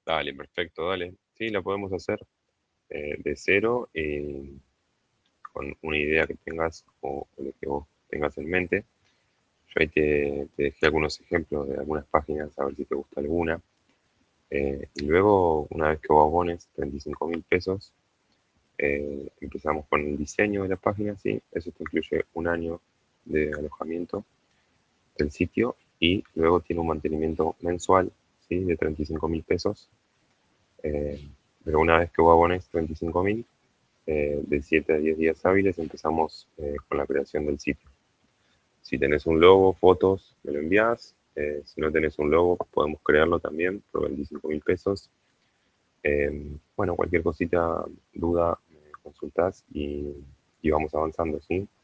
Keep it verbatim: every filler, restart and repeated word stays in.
Dale, perfecto, dale. Sí, la podemos hacer eh, de cero, eh, con una idea que tengas o, o lo que vos tengas en mente. Yo ahí te, te dejé algunos ejemplos de algunas páginas, a ver si te gusta alguna. Eh, y luego, una vez que vos abones treinta y cinco mil pesos, eh, empezamos con el diseño de la página, ¿sí? Eso te incluye un año de alojamiento del sitio y luego tiene un mantenimiento mensual, ¿sí? De treinta y cinco mil pesos. Eh, pero una vez que vos abones treinta y cinco mil, eh, de siete a diez días hábiles empezamos eh, con la creación del sitio. Si tenés un logo, fotos, me lo envías. Eh, si no tenés un logo, podemos crearlo también por veinticinco mil pesos. Eh, bueno, cualquier cosita, duda, me consultás y, y vamos avanzando, ¿sí?